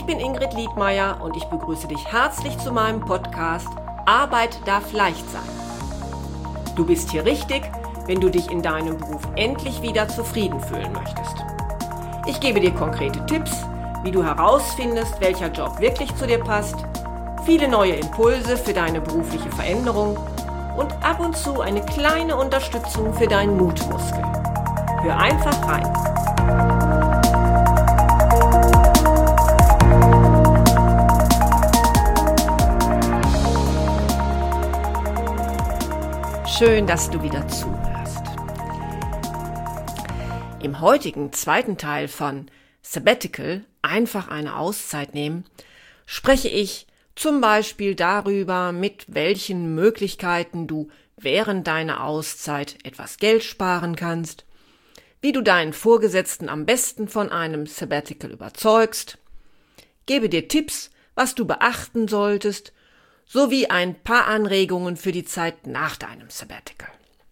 Ich bin Ingrid Liedmeier und ich begrüße dich herzlich zu meinem Podcast Arbeit darf leicht sein. Du bist hier richtig, wenn du dich in deinem Beruf endlich wieder zufrieden fühlen möchtest. Ich gebe dir konkrete Tipps, wie du herausfindest, welcher Job wirklich zu dir passt, viele neue Impulse für deine berufliche Veränderung und ab und zu eine kleine Unterstützung für deinen Mutmuskel. Hör einfach rein. Schön, dass du wieder zuhörst. Im heutigen zweiten Teil von Sabbatical, einfach eine Auszeit nehmen, spreche ich zum Beispiel darüber, mit welchen Möglichkeiten du während deiner Auszeit etwas Geld sparen kannst, wie du deinen Vorgesetzten am besten von einem Sabbatical überzeugst, gebe dir Tipps, was du beachten solltest, sowie ein paar Anregungen für die Zeit nach deinem Sabbatical.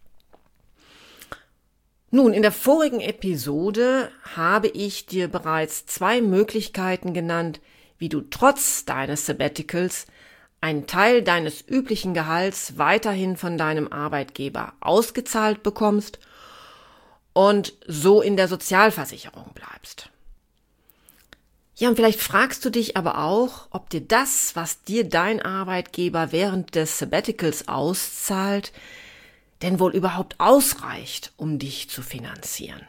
Nun, in der vorigen Episode habe ich dir bereits 2 Möglichkeiten genannt, wie du trotz deines Sabbaticals einen Teil deines üblichen Gehalts weiterhin von deinem Arbeitgeber ausgezahlt bekommst und so in der Sozialversicherung bleibst. Ja, und vielleicht fragst du dich aber auch, ob dir das, was dir dein Arbeitgeber während des Sabbaticals auszahlt, denn wohl überhaupt ausreicht, um dich zu finanzieren.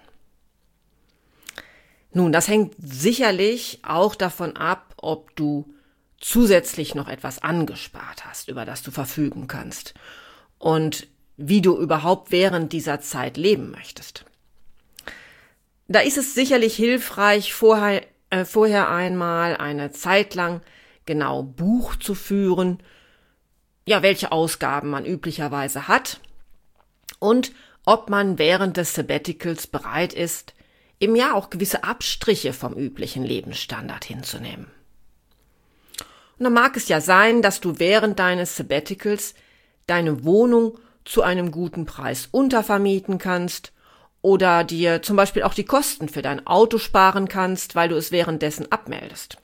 Nun, das hängt sicherlich auch davon ab, ob du zusätzlich noch etwas angespart hast, über das du verfügen kannst und wie du überhaupt während dieser Zeit leben möchtest. Da ist es sicherlich hilfreich, vorher einmal eine Zeit lang genau Buch zu führen, ja, welche Ausgaben man üblicherweise hat und ob man während des Sabbaticals bereit ist, im Jahr auch gewisse Abstriche vom üblichen Lebensstandard hinzunehmen. Und dann mag es ja sein, dass du während deines Sabbaticals deine Wohnung zu einem guten Preis untervermieten kannst oder dir zum Beispiel auch die Kosten für dein Auto sparen kannst, weil du es währenddessen abmeldest.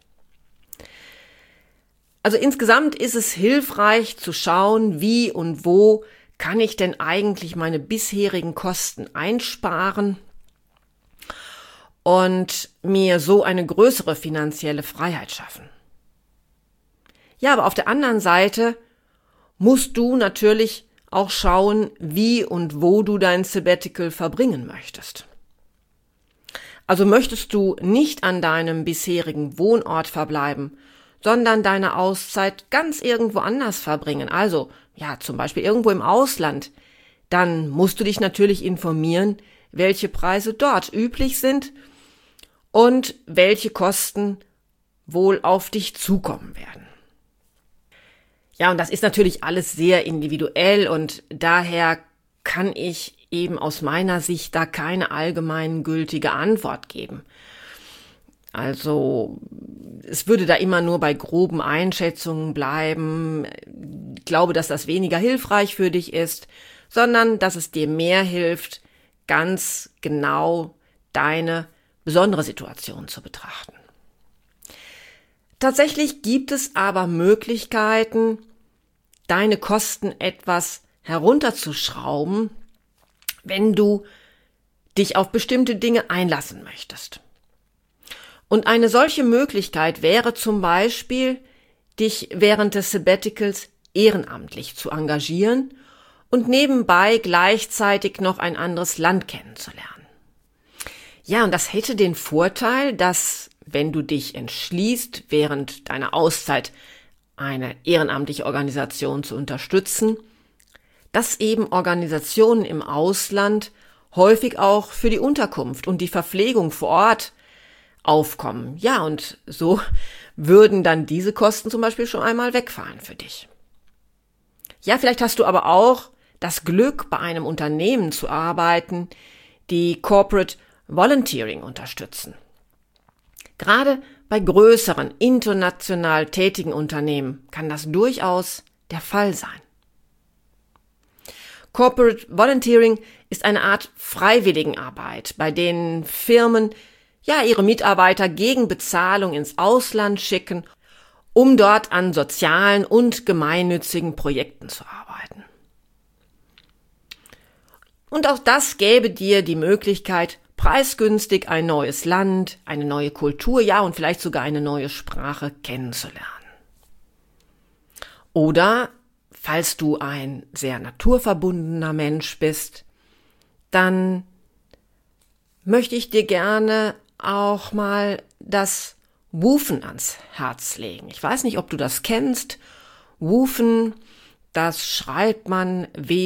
Also insgesamt ist es hilfreich zu schauen, wie und wo kann ich denn eigentlich meine bisherigen Kosten einsparen und mir so eine größere finanzielle Freiheit schaffen. Ja, aber auf der anderen Seite musst du natürlich auch schauen, wie und wo du dein Sabbatical verbringen möchtest. Also möchtest du nicht an deinem bisherigen Wohnort verbleiben, sondern deine Auszeit ganz irgendwo anders verbringen, also ja, zum Beispiel irgendwo im Ausland, dann musst du dich natürlich informieren, welche Preise dort üblich sind und welche Kosten wohl auf dich zukommen werden. Ja, und das ist natürlich alles sehr individuell und daher kann ich eben aus meiner Sicht da keine allgemein gültige Antwort geben. Also es würde da immer nur bei groben Einschätzungen bleiben. Ich glaube, dass das weniger hilfreich für dich ist, sondern dass es dir mehr hilft, ganz genau deine besondere Situation zu betrachten. Tatsächlich gibt es aber Möglichkeiten, deine Kosten etwas herunterzuschrauben, wenn du dich auf bestimmte Dinge einlassen möchtest. Und eine solche Möglichkeit wäre zum Beispiel, dich während des Sabbaticals ehrenamtlich zu engagieren und nebenbei gleichzeitig noch ein anderes Land kennenzulernen. Ja, und das hätte den Vorteil, dass, wenn du dich entschließt, während deiner Auszeit eine ehrenamtliche Organisation zu unterstützen, dass eben Organisationen im Ausland häufig auch für die Unterkunft und die Verpflegung vor Ort aufkommen. Ja, und so würden dann diese Kosten zum Beispiel schon einmal wegfallen für dich. Ja, vielleicht hast du aber auch das Glück, bei einem Unternehmen zu arbeiten, die Corporate Volunteering unterstützen. Gerade bei größeren, international tätigen Unternehmen kann das durchaus der Fall sein. Corporate Volunteering ist eine Art Freiwilligenarbeit, bei denen Firmen ihre Mitarbeiter gegen Bezahlung ins Ausland schicken, um dort an sozialen und gemeinnützigen Projekten zu arbeiten. Und auch das gäbe dir die Möglichkeit, preisgünstig ein neues Land, eine neue Kultur, und vielleicht sogar eine neue Sprache kennenzulernen. Oder, falls du ein sehr naturverbundener Mensch bist, dann möchte ich dir gerne auch mal das Woofen ans Herz legen. Ich weiß nicht, ob du das kennst. Woofen, das schreibt man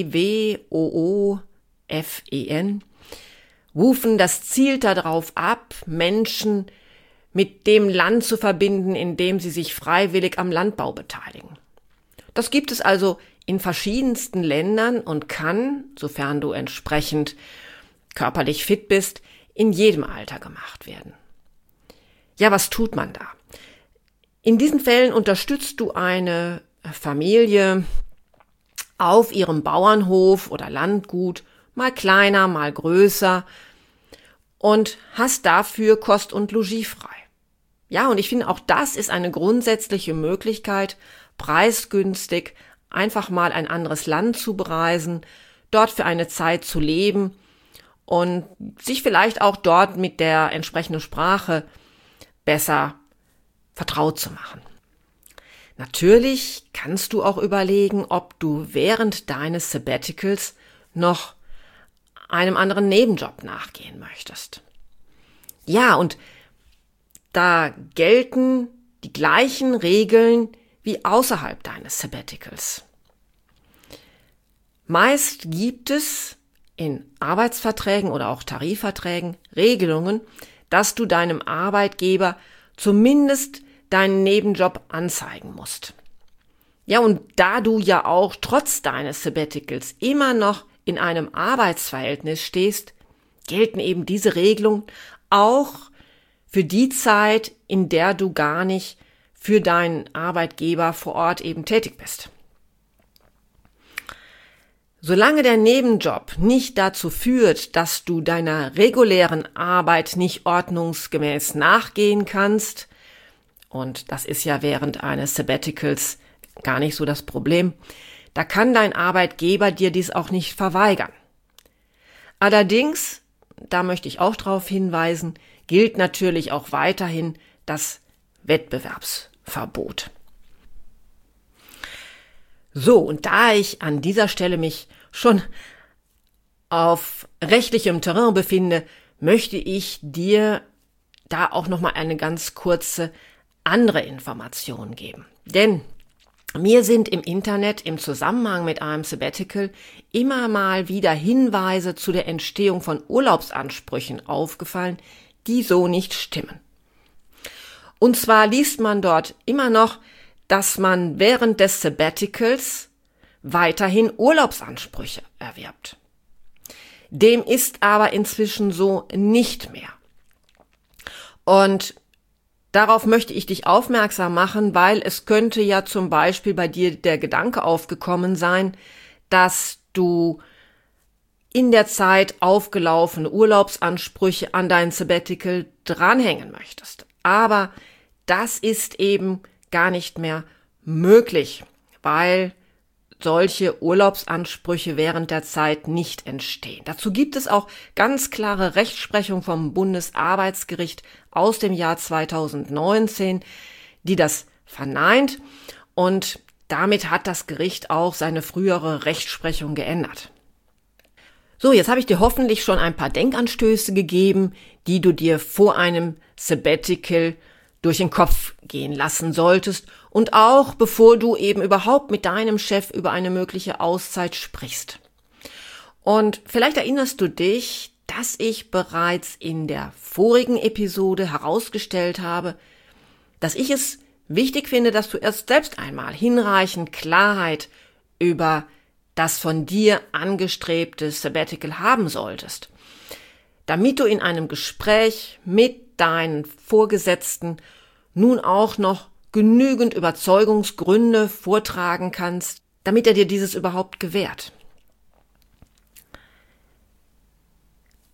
W-W-O-O-F-E-N. Woofen, das zielt darauf ab, Menschen mit dem Land zu verbinden, in dem sie sich freiwillig am Landbau beteiligen. Das gibt es also in verschiedensten Ländern und kann, sofern du entsprechend körperlich fit bist, in jedem Alter gemacht werden. Ja, was tut man da? In diesen Fällen unterstützt du eine Familie auf ihrem Bauernhof oder Landgut, mal kleiner, mal größer, und hast dafür Kost und Logis frei. Ja, und ich finde, auch das ist eine grundsätzliche Möglichkeit, preisgünstig einfach mal ein anderes Land zu bereisen, dort für eine Zeit zu leben und sich vielleicht auch dort mit der entsprechenden Sprache besser vertraut zu machen. Natürlich kannst du auch überlegen, ob du während deines Sabbaticals noch einem anderen Nebenjob nachgehen möchtest. Ja, und da gelten die gleichen Regeln wie außerhalb deines Sabbaticals. Meist gibt es in Arbeitsverträgen oder auch Tarifverträgen Regelungen, dass du deinem Arbeitgeber zumindest deinen Nebenjob anzeigen musst. Ja, und da du ja auch trotz deines Sabbaticals immer noch in einem Arbeitsverhältnis stehst, gelten eben diese Regelungen auch für die Zeit, in der du gar nicht für deinen Arbeitgeber vor Ort eben tätig bist. Solange der Nebenjob nicht dazu führt, dass du deiner regulären Arbeit nicht ordnungsgemäß nachgehen kannst, und das ist ja während eines Sabbaticals gar nicht so das Problem, da kann dein Arbeitgeber dir dies auch nicht verweigern. Allerdings, da möchte ich auch darauf hinweisen, gilt natürlich auch weiterhin das Wettbewerbsverbot. So, und da ich an dieser Stelle mich schon auf rechtlichem Terrain befinde, möchte ich dir da auch nochmal eine ganz kurze andere Information geben. Denn mir sind im Internet im Zusammenhang mit einem Sabbatical immer mal wieder Hinweise zu der Entstehung von Urlaubsansprüchen aufgefallen, die so nicht stimmen. Und zwar liest man dort immer noch, dass man während des Sabbaticals weiterhin Urlaubsansprüche erwirbt. Dem ist aber inzwischen so nicht mehr. Und darauf möchte ich dich aufmerksam machen, weil es könnte ja zum Beispiel bei dir der Gedanke aufgekommen sein, dass du in der Zeit aufgelaufene Urlaubsansprüche an dein Sabbatical dranhängen möchtest. Aber das ist eben gar nicht mehr möglich, weil solche Urlaubsansprüche während der Zeit nicht entstehen. Dazu gibt es auch ganz klare Rechtsprechung vom Bundesarbeitsgericht aus dem Jahr 2019, die das verneint, und damit hat das Gericht auch seine frühere Rechtsprechung geändert. So, jetzt habe ich dir hoffentlich schon ein paar Denkanstöße gegeben, die du dir vor einem Sabbatical durch den Kopf gehen lassen solltest und auch bevor du eben überhaupt mit deinem Chef über eine mögliche Auszeit sprichst. Und vielleicht erinnerst du dich, dass ich bereits in der vorigen Episode herausgestellt habe, dass ich es wichtig finde, dass du erst selbst einmal hinreichend Klarheit über das von dir angestrebte Sabbatical haben solltest, damit du in einem Gespräch mit deinen Vorgesetzten nun auch noch genügend Überzeugungsgründe vortragen kannst, damit er dir dieses überhaupt gewährt. Ich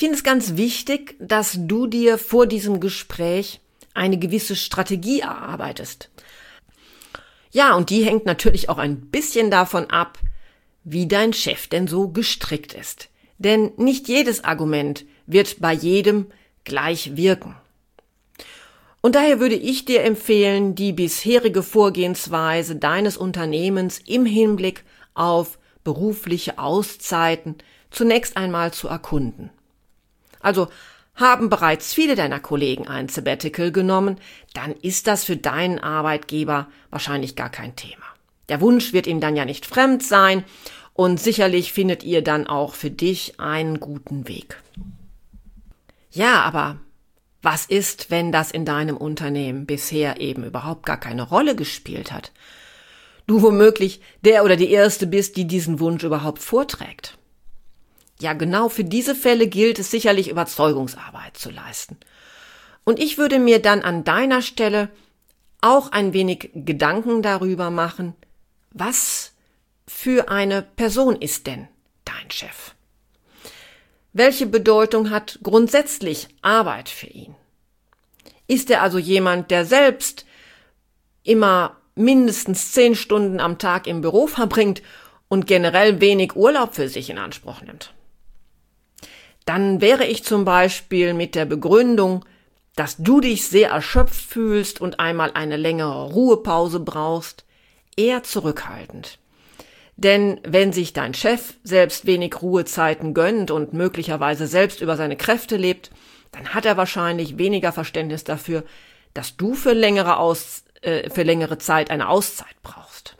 finde es ganz wichtig, dass du dir vor diesem Gespräch eine gewisse Strategie erarbeitest. Ja, und die hängt natürlich auch ein bisschen davon ab, wie dein Chef denn so gestrickt ist. Denn nicht jedes Argument wird bei jedem gleich wirken. Und daher würde ich dir empfehlen, die bisherige Vorgehensweise deines Unternehmens im Hinblick auf berufliche Auszeiten zunächst einmal zu erkunden. Also haben bereits viele deiner Kollegen ein Sabbatical genommen, dann ist das für deinen Arbeitgeber wahrscheinlich gar kein Thema. Der Wunsch wird ihm dann ja nicht fremd sein und sicherlich findet ihr dann auch für dich einen guten Weg. Ja, aber was ist, wenn das in deinem Unternehmen bisher eben überhaupt gar keine Rolle gespielt hat? Du womöglich der oder die Erste bist, die diesen Wunsch überhaupt vorträgt. Ja, genau für diese Fälle gilt es sicherlich, Überzeugungsarbeit zu leisten. Und ich würde mir dann an deiner Stelle auch ein wenig Gedanken darüber machen, was für eine Person ist denn dein Chef? Welche Bedeutung hat grundsätzlich Arbeit für ihn? Ist er also jemand, der selbst immer mindestens 10 Stunden am Tag im Büro verbringt und generell wenig Urlaub für sich in Anspruch nimmt? Dann wäre ich zum Beispiel mit der Begründung, dass du dich sehr erschöpft fühlst und einmal eine längere Ruhepause brauchst, eher zurückhaltend. Denn wenn sich dein Chef selbst wenig Ruhezeiten gönnt und möglicherweise selbst über seine Kräfte lebt, dann hat er wahrscheinlich weniger Verständnis dafür, dass du für längere Zeit eine Auszeit brauchst.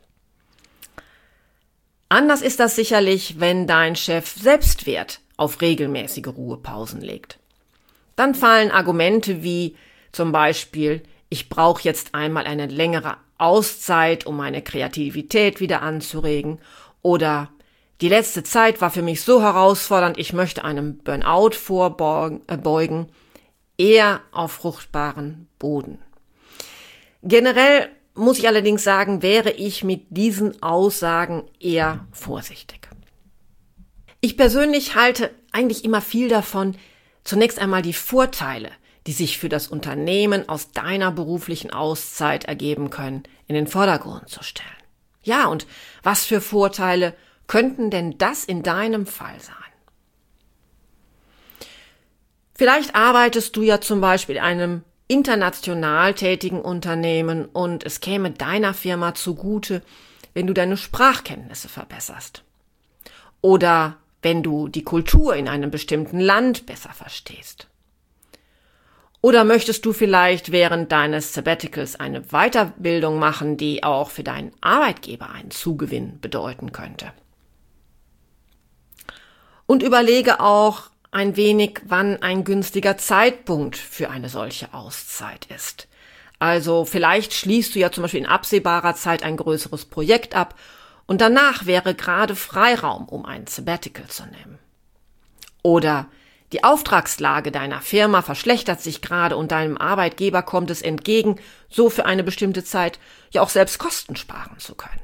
Anders ist das sicherlich, wenn dein Chef selbst Wert auf regelmäßige Ruhepausen legt. Dann fallen Argumente wie zum Beispiel, ich brauche jetzt einmal eine längere Auszeit, um meine Kreativität wieder anzuregen, oder die letzte Zeit war für mich so herausfordernd, ich möchte einem Burnout vorbeugen, eher auf fruchtbaren Boden. Generell muss ich allerdings sagen, wäre ich mit diesen Aussagen eher vorsichtig. Ich persönlich halte eigentlich immer viel davon, zunächst einmal die Vorteile, die sich für das Unternehmen aus deiner beruflichen Auszeit ergeben können, in den Vordergrund zu stellen. Ja, und was für Vorteile könnten denn das in deinem Fall sein? Vielleicht arbeitest du ja zum Beispiel in einem international tätigen Unternehmen und es käme deiner Firma zugute, wenn du deine Sprachkenntnisse verbesserst. Oder wenn du die Kultur in einem bestimmten Land besser verstehst. Oder möchtest du vielleicht während deines Sabbaticals eine Weiterbildung machen, die auch für deinen Arbeitgeber einen Zugewinn bedeuten könnte? Und überlege auch ein wenig, wann ein günstiger Zeitpunkt für eine solche Auszeit ist. Also vielleicht schließt du ja zum Beispiel in absehbarer Zeit ein größeres Projekt ab und danach wäre gerade Freiraum, um ein Sabbatical zu nehmen. Oder die Auftragslage deiner Firma verschlechtert sich gerade und deinem Arbeitgeber kommt es entgegen, so für eine bestimmte Zeit ja auch selbst Kosten sparen zu können.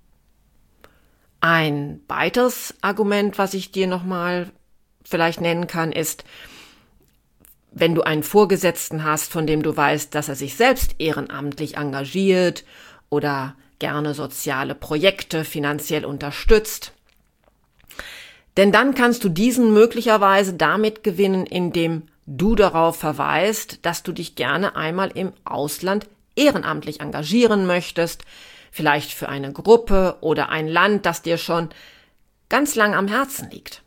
Ein weiteres Argument, was ich dir nochmal vielleicht nennen kann, ist, wenn du einen Vorgesetzten hast, von dem du weißt, dass er sich selbst ehrenamtlich engagiert oder gerne soziale Projekte finanziell unterstützt. Denn dann kannst du diesen möglicherweise damit gewinnen, indem du darauf verweist, dass du dich gerne einmal im Ausland ehrenamtlich engagieren möchtest, vielleicht für eine Gruppe oder ein Land, das dir schon ganz lang am Herzen liegt.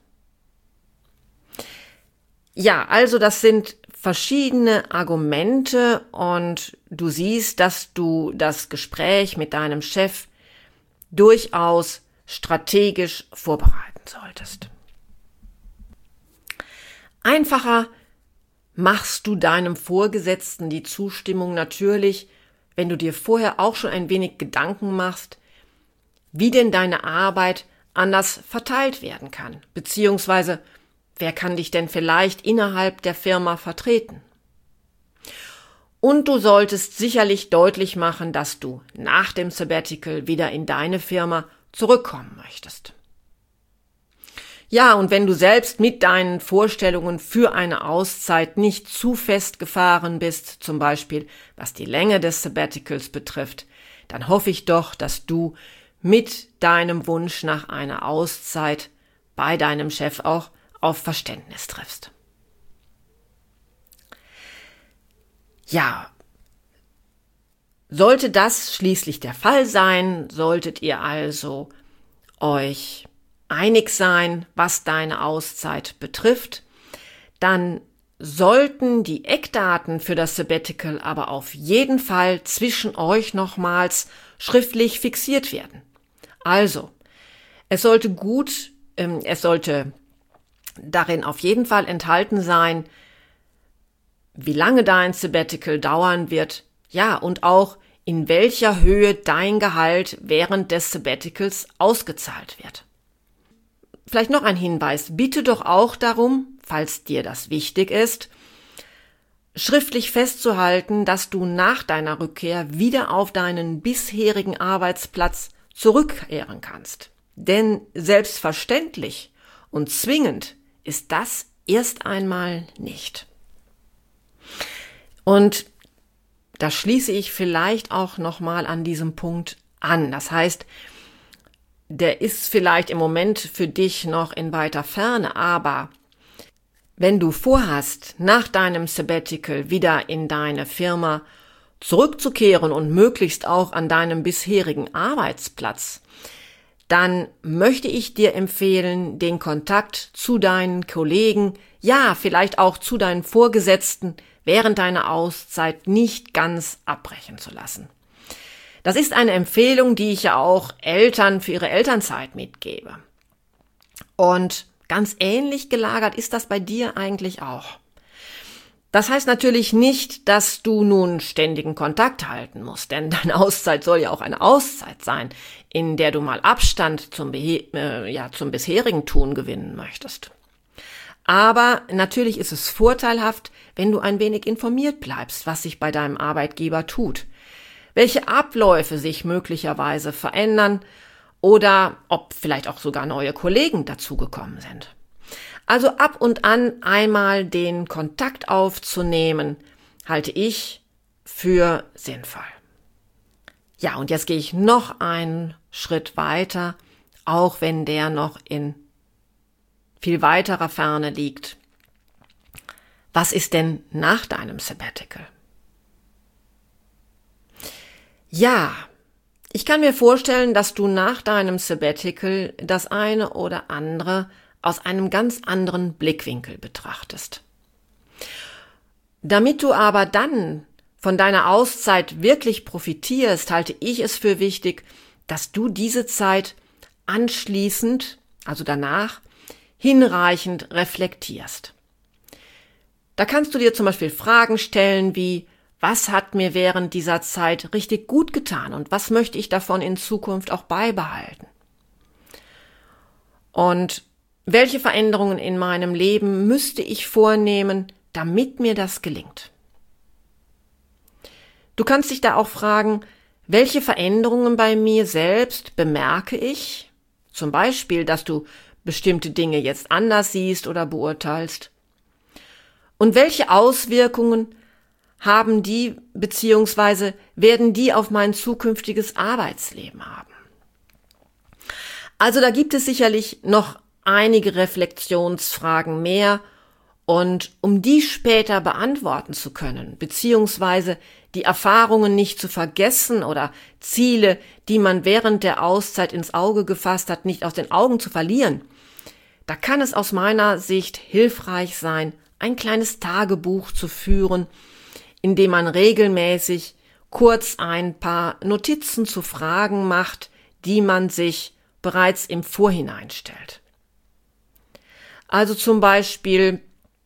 Ja, also das sind verschiedene Argumente und du siehst, dass du das Gespräch mit deinem Chef durchaus strategisch vorbereiten solltest. Einfacher machst du deinem Vorgesetzten die Zustimmung natürlich, wenn du dir vorher auch schon ein wenig Gedanken machst, wie denn deine Arbeit anders verteilt werden kann, beziehungsweise wer kann dich denn vielleicht innerhalb der Firma vertreten? Und du solltest sicherlich deutlich machen, dass du nach dem Sabbatical wieder in deine Firma zurückkommen möchtest. Ja, und wenn du selbst mit deinen Vorstellungen für eine Auszeit nicht zu festgefahren bist, zum Beispiel was die Länge des Sabbaticals betrifft, dann hoffe ich doch, dass du mit deinem Wunsch nach einer Auszeit bei deinem Chef auch auf Verständnis triffst. Ja, sollte das schließlich der Fall sein, solltet ihr also euch einig sein, was deine Auszeit betrifft, dann sollten die Eckdaten für das Sabbatical aber auf jeden Fall zwischen euch nochmals schriftlich fixiert werden. Also, es sollte darin auf jeden Fall enthalten sein, wie lange dein Sabbatical dauern wird, ja, und auch in welcher Höhe dein Gehalt während des Sabbaticals ausgezahlt wird. Vielleicht noch ein Hinweis, bitte doch auch darum, falls dir das wichtig ist, schriftlich festzuhalten, dass du nach deiner Rückkehr wieder auf deinen bisherigen Arbeitsplatz zurückkehren kannst. Denn selbstverständlich und zwingend ist das erst einmal nicht. Und da schließe ich vielleicht auch nochmal an diesem Punkt an. Das heißt, der ist vielleicht im Moment für dich noch in weiter Ferne, aber wenn du vorhast, nach deinem Sabbatical wieder in deine Firma zurückzukehren und möglichst auch an deinem bisherigen Arbeitsplatz, dann möchte ich dir empfehlen, den Kontakt zu deinen Kollegen, ja, vielleicht auch zu deinen Vorgesetzten während deiner Auszeit nicht ganz abbrechen zu lassen. Das ist eine Empfehlung, die ich ja auch Eltern für ihre Elternzeit mitgebe. Und ganz ähnlich gelagert ist das bei dir eigentlich auch. Das heißt natürlich nicht, dass du nun ständigen Kontakt halten musst, denn deine Auszeit soll ja auch eine Auszeit sein, in der du mal Abstand zum bisherigen Tun gewinnen möchtest. Aber natürlich ist es vorteilhaft, wenn du ein wenig informiert bleibst, was sich bei deinem Arbeitgeber tut, welche Abläufe sich möglicherweise verändern oder ob vielleicht auch sogar neue Kollegen dazugekommen sind. Also ab und an einmal den Kontakt aufzunehmen, halte ich für sinnvoll. Ja, und jetzt gehe ich noch einen Schritt weiter, auch wenn der noch in viel weiterer Ferne liegt. Was ist denn nach deinem Sabbatical? Ja, ich kann mir vorstellen, dass du nach deinem Sabbatical das eine oder andere aus einem ganz anderen Blickwinkel betrachtest. Damit du aber dann von deiner Auszeit wirklich profitierst, halte ich es für wichtig, dass du diese Zeit anschließend, also danach, hinreichend reflektierst. Da kannst du dir zum Beispiel Fragen stellen wie: Was hat mir während dieser Zeit richtig gut getan und was möchte ich davon in Zukunft auch beibehalten? Und welche Veränderungen in meinem Leben müsste ich vornehmen, damit mir das gelingt? Du kannst dich da auch fragen, welche Veränderungen bei mir selbst bemerke ich? Zum Beispiel, dass du bestimmte Dinge jetzt anders siehst oder beurteilst. Und welche Auswirkungen haben die bzw. werden die auf mein zukünftiges Arbeitsleben haben? Also da gibt es sicherlich noch einige Reflexionsfragen mehr, und um die später beantworten zu können, beziehungsweise die Erfahrungen nicht zu vergessen oder Ziele, die man während der Auszeit ins Auge gefasst hat, nicht aus den Augen zu verlieren, da kann es aus meiner Sicht hilfreich sein, ein kleines Tagebuch zu führen, in dem man regelmäßig kurz ein paar Notizen zu Fragen macht, die man sich bereits im Vorhinein stellt. Also zum Beispiel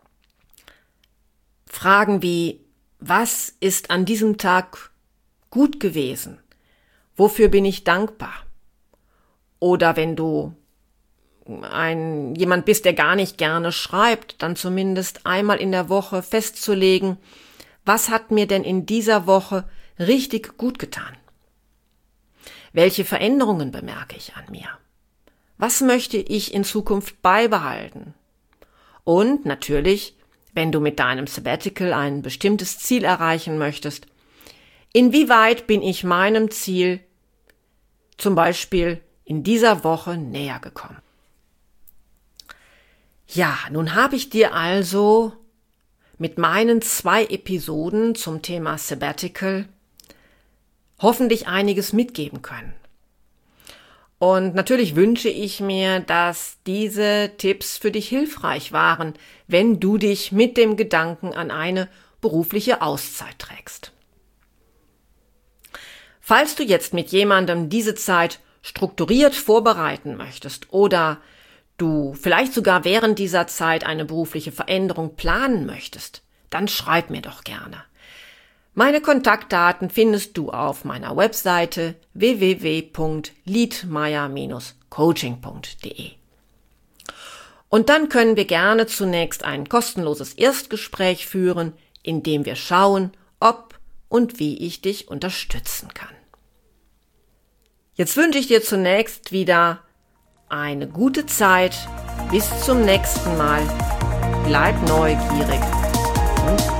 Fragen wie: Was ist an diesem Tag gut gewesen? Wofür bin ich dankbar? Oder wenn du jemand bist, der gar nicht gerne schreibt, dann zumindest einmal in der Woche festzulegen: Was hat mir denn in dieser Woche richtig gut getan? Welche Veränderungen bemerke ich an mir? Was möchte ich in Zukunft beibehalten? Und natürlich, wenn du mit deinem Sabbatical ein bestimmtes Ziel erreichen möchtest, inwieweit bin ich meinem Ziel zum Beispiel in dieser Woche näher gekommen? Ja, nun habe ich dir also mit meinen 2 Episoden zum Thema Sabbatical hoffentlich einiges mitgeben können. Und natürlich wünsche ich mir, dass diese Tipps für dich hilfreich waren, wenn du dich mit dem Gedanken an eine berufliche Auszeit trägst. Falls du jetzt mit jemandem diese Zeit strukturiert vorbereiten möchtest oder du vielleicht sogar während dieser Zeit eine berufliche Veränderung planen möchtest, dann schreib mir doch gerne. Meine Kontaktdaten findest du auf meiner Webseite www.liedmeier-coaching.de. Und dann können wir gerne zunächst ein kostenloses Erstgespräch führen, in dem wir schauen, ob und wie ich dich unterstützen kann. Jetzt wünsche ich dir zunächst wieder eine gute Zeit. Bis zum nächsten Mal. Bleib neugierig und